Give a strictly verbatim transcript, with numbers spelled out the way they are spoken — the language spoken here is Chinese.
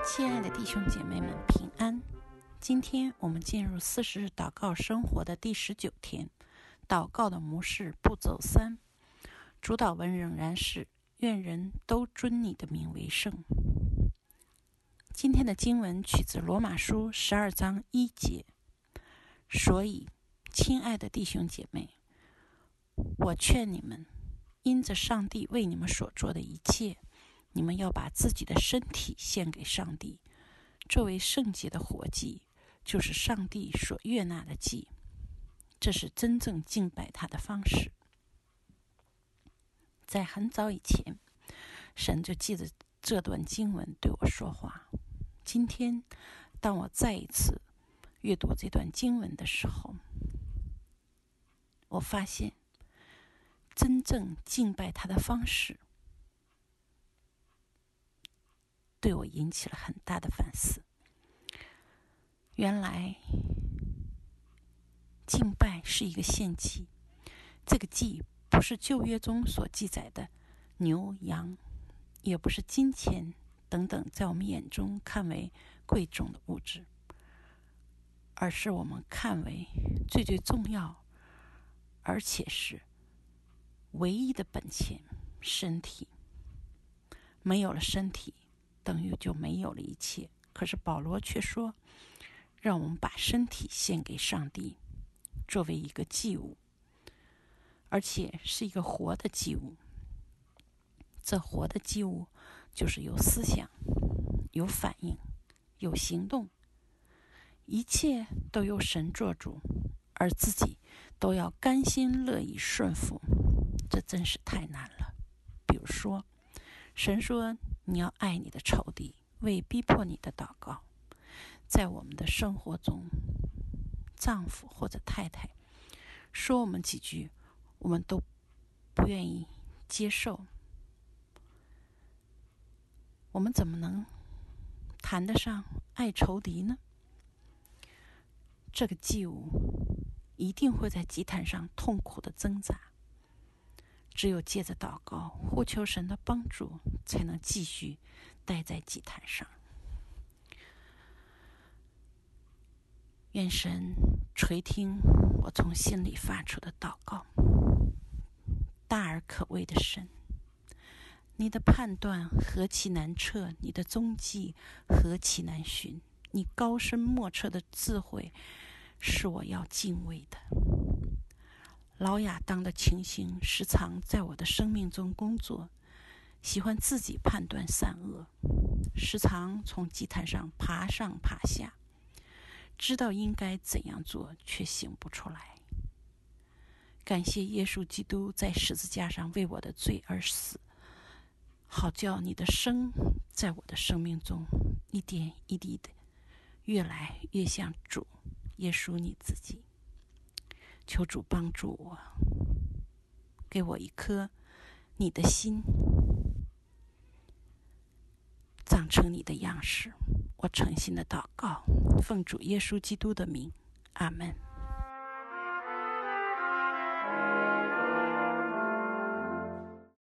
亲爱的弟兄姐妹们，平安！今天我们进入四十日祷告生活的第十九天，祷告的模式步骤三，主导文仍然是愿人都尊你的名为圣。今天的经文取自罗马书十二章一节，所以，亲爱的弟兄姐妹，我劝你们，因着上帝为你们所做的一切，你们要把自己的身体献给上帝，作为圣洁的活祭，就是上帝所悦纳的祭。这是真正敬拜他的方式。在很早以前，神就借着这段经文对我说话。今天，当我再一次阅读这段经文的时候，我发现真正敬拜他的方式对我引起了很大的反思。原来敬拜是一个献祭，这个祭不是旧约中所记载的牛羊，也不是金钱等等在我们眼中看为贵重的物质，而是我们看为最最重要而且是唯一的本钱，身体。没有了身体，等于就没有了一切。可是保罗却说，让我们把身体献给上帝，作为一个祭物，而且是一个活的祭物。这活的祭物就是有思想、有反应、有行动，一切都由神做主，而自己都要甘心乐意顺服，这真是太难了。比如说，神说你要爱你的仇敌，为逼迫你的祷告。在我们的生活中，丈夫或者太太说我们几句，我们都不愿意接受，我们怎么能谈得上爱仇敌呢？这个祭物一定会在祭坛上痛苦的挣扎，只有借着祷告呼求神的帮助，才能继续待在祭坛上。愿神垂听我从心里发出的祷告。大而可畏的神，你的判断何其难测，你的踪迹何其难寻，你高深莫测的智慧是我要敬畏的。老亚当的情形时常在我的生命中工作，喜欢自己判断善恶，时常从祭坛上爬上爬下，知道应该怎样做，却行不出来。感谢耶稣基督在十字架上为我的罪而死，好叫你的生在我的生命中一点一滴的越来越像主耶稣你自己。求主帮助我，给我一颗你的心，长成你的样式。我诚心的祷告，奉主耶稣基督的名，阿们。